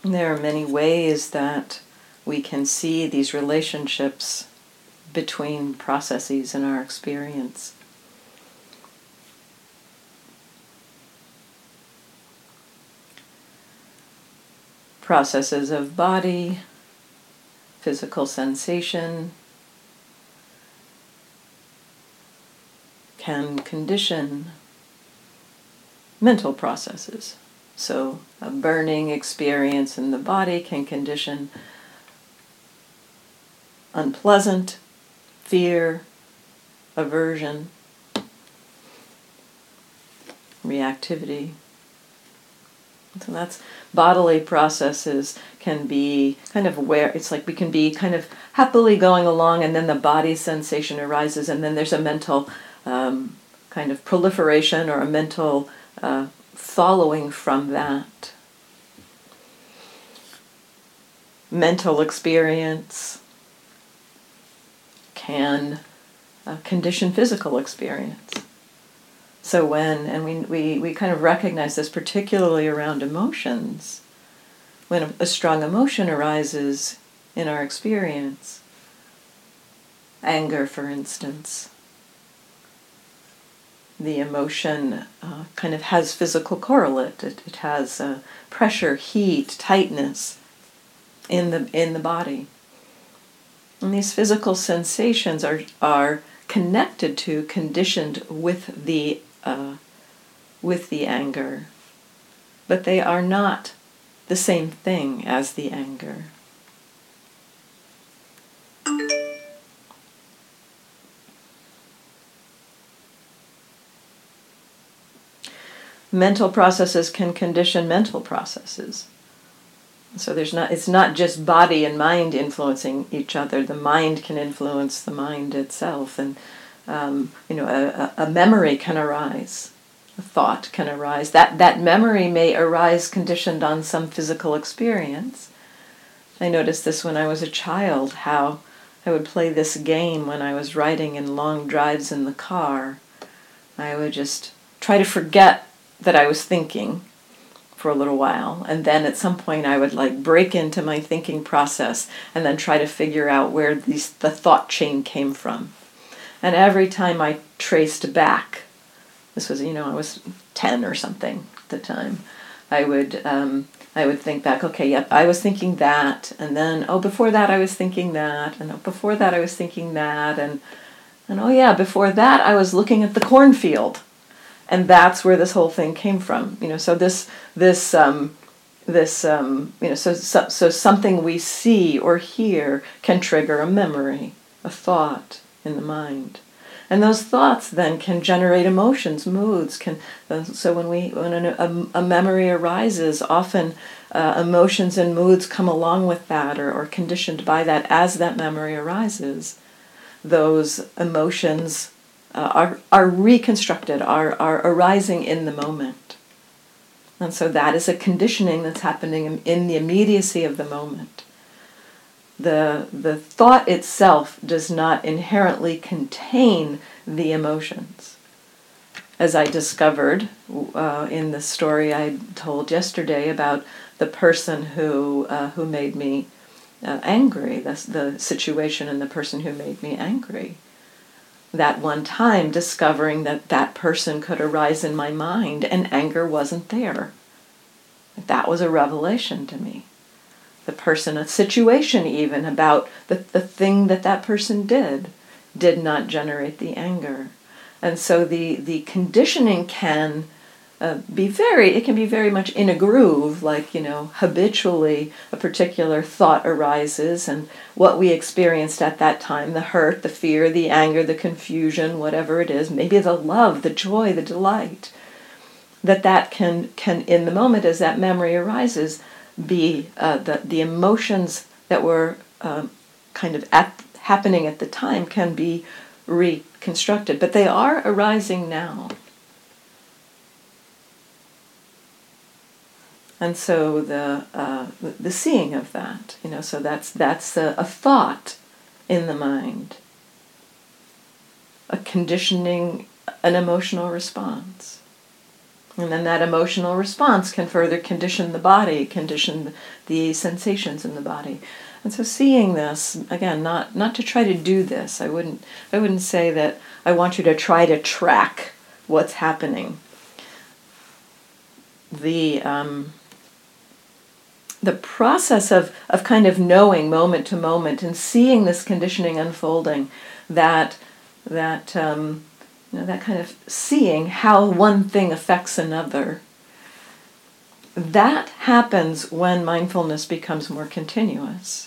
There are many ways that we can see these relationships between processes in our experience. Processes of body, physical sensation, can condition mental processes. So a burning experience in the body can condition unpleasant, fear, aversion, reactivity. So that's bodily processes can be kind of where it's like we can be kind of happily going along, and then the body sensation arises, and then there's a mental kind of proliferation or a mental following from that. Mental experience can condition physical experience. So when, and we kind of recognize this particularly around emotions, when a strong emotion arises in our experience, anger for instance, the emotion kind of has physical correlate. It has pressure, heat, tightness in the body. And these physical sensations are connected to, conditioned with the anger, but they are not the same thing as the anger. Mental processes can condition mental processes. So it's not just body and mind influencing each other. The mind can influence the mind itself, and a memory can arise, a thought can arise. That memory may arise conditioned on some physical experience. I noticed this when I was a child, how I would play this game when I was riding in long drives in the car. I would just try to forget that I was thinking for a little while, and then at some point I would break into my thinking process and then try to figure out where the thought chain came from. And every time I traced back, this was, I was 10 or something at the time, I would think back, okay, yep, I was thinking that, and then, before that I was thinking that, and before that I was thinking that, and oh yeah, before that I was looking at the cornfield. And that's where this whole thing came from, So so something we see or hear can trigger a memory, a thought in the mind, and those thoughts then can generate emotions, moods. So when a memory arises, often emotions and moods come along with that, or conditioned by that as that memory arises. Those emotions are reconstructed, are arising in the moment. And so that is a conditioning that's happening in the immediacy of the moment. The thought itself does not inherently contain the emotions. As I discovered in the story I told yesterday about the person who made me angry, the situation and the person who made me angry. That one time discovering that person could arise in my mind and anger wasn't there. That was a revelation to me. The person, a situation even about the thing that person did not generate the anger. And so the conditioning can be very much in a groove, habitually a particular thought arises, and what we experienced at that time, the hurt, the fear, the anger, the confusion, whatever it is, maybe the love, the joy, the delight, that can in the moment as that memory arises be the emotions that were kind of happening at the time can be reconstructed, but they are arising now. And so the seeing of that, so that's a thought in the mind, a conditioning, an emotional response. And then that emotional response can further condition the body, condition the sensations in the body. And so seeing this, again, not to try to do this. I wouldn't say that I want you to try to track what's happening. The process of kind of knowing moment to moment and seeing this conditioning unfolding, that kind of seeing how one thing affects another, that happens when mindfulness becomes more continuous.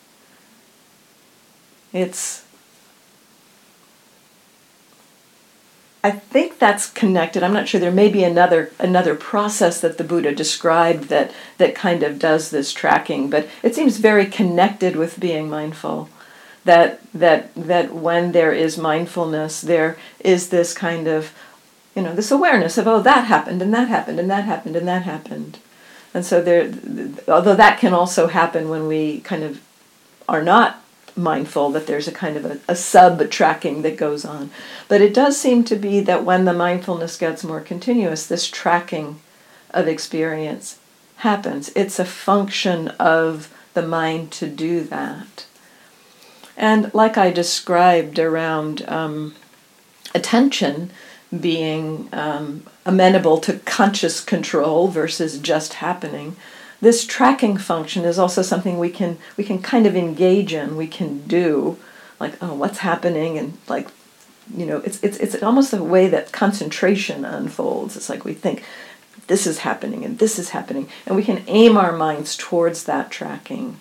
I think that's connected. I'm not sure. There may be another process that the Buddha described that kind of does this tracking, but it seems very connected with being mindful. That when there is mindfulness, there is this kind of, this awareness of, oh, that happened, and that happened, and that happened, and that happened. And so although that can also happen when we kind of are not mindful, that there's a kind of a sub-tracking that goes on. But it does seem to be that when the mindfulness gets more continuous, this tracking of experience happens. It's a function of the mind to do that. And like I described around attention being amenable to conscious control versus just happening, this tracking function is also something we can kind of engage in, we can do, like, oh, what's happening, and like, it's almost a way that concentration unfolds. It's like we think, this is happening, and this is happening, and we can aim our minds towards that tracking.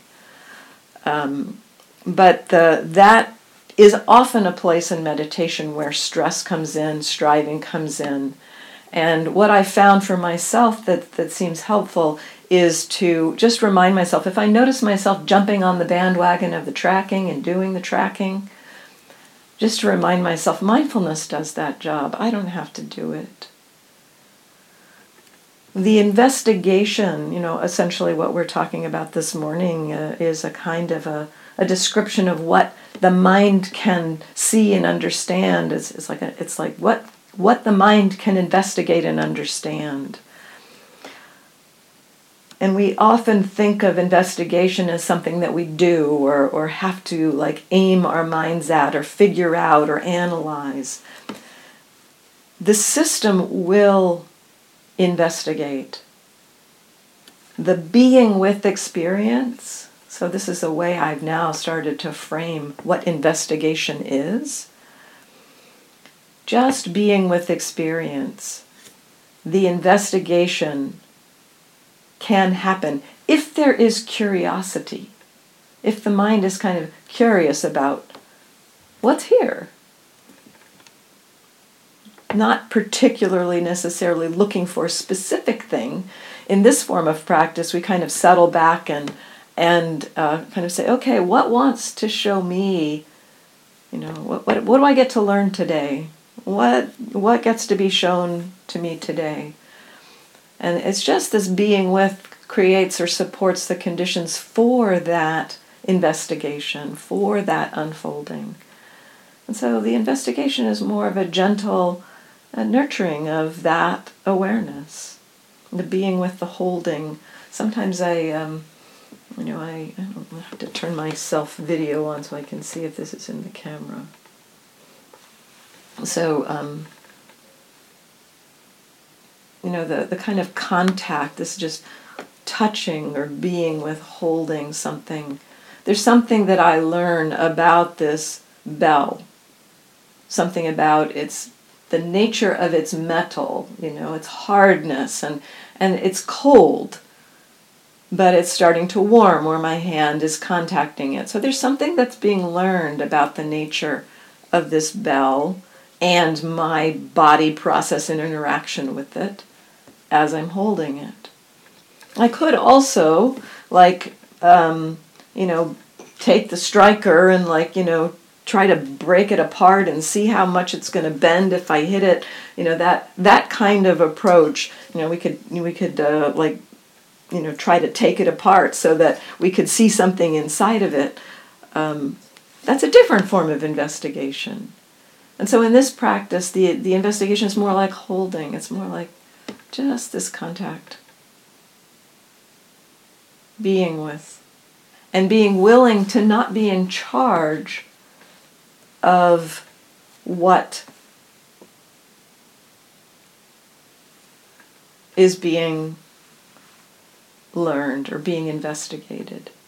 But that is often a place in meditation where stress comes in, striving comes in. And what I found for myself that seems helpful is to just remind myself, if I notice myself jumping on the bandwagon of the tracking and doing the tracking, just to remind myself, mindfulness does that job. I don't have to do it. The investigation, essentially what we're talking about this morning is a kind of a description of what the mind can see and understand. It's like what the mind can investigate and understand. And we often think of investigation as something that we do or have to like aim our minds at or figure out or analyze. The system will investigate. The being with experience, so this is a way I've now started to frame what investigation is. Just being with experience. The investigation can happen if there is curiosity, if the mind is kind of curious about what's here. Not particularly necessarily looking for a specific thing. In this form of practice, we kind of settle back and kind of say, okay, what wants to show me, what do I get to learn today? What gets to be shown to me today? And it's just this being with creates or supports the conditions for that investigation, for that unfolding. And so the investigation is more of a gentle nurturing of that awareness, the being with the holding. Sometimes I have to turn my self video on so I can see if this is in the camera. So, the kind of contact, this just touching or being with holding something. There's something that I learn about this bell, something about the nature of its metal, its hardness, and it's cold, but it's starting to warm where my hand is contacting it. So there's something that's being learned about the nature of this bell and my body process and interaction with it as I'm holding it. I could also, take the striker and, try to break it apart and see how much it's going to bend if I hit it. That kind of approach. We could try to take it apart so that we could see something inside of it. That's a different form of investigation. And so in this practice, the investigation is more like holding. It's more like Just this contact. Being with. And being willing to not be in charge of what is being learned or being investigated.